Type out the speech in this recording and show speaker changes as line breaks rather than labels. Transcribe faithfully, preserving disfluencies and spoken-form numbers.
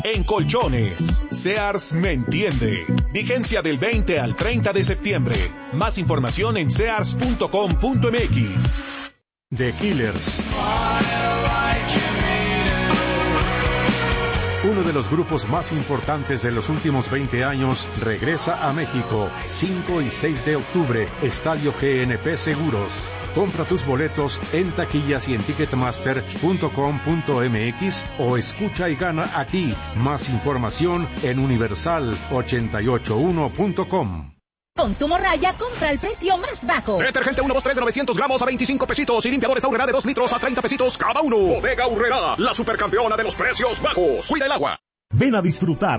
En colchones, Sears me entiende. Vigencia del veinte al treinta de septiembre. Más información en sears punto com punto m x.
The Killers. Uno de los grupos más importantes de los últimos veinte años regresa a México. cinco y seis de octubre, Estadio G N P Seguros. Compra tus boletos en taquillas y en ticketmaster punto com punto m x o escucha y gana aquí. Más información en universal ochenta y ocho uno punto com.
Con tu morralla, compra el precio más bajo.
Detergente uno dos tres de novecientos gramos a veinticinco pesitos y limpiadores Aurrera de dos litros a treinta pesitos cada uno. Bodega Aurrera, la supercampeona de los precios bajos. Cuida el agua.
Ven a disfrutar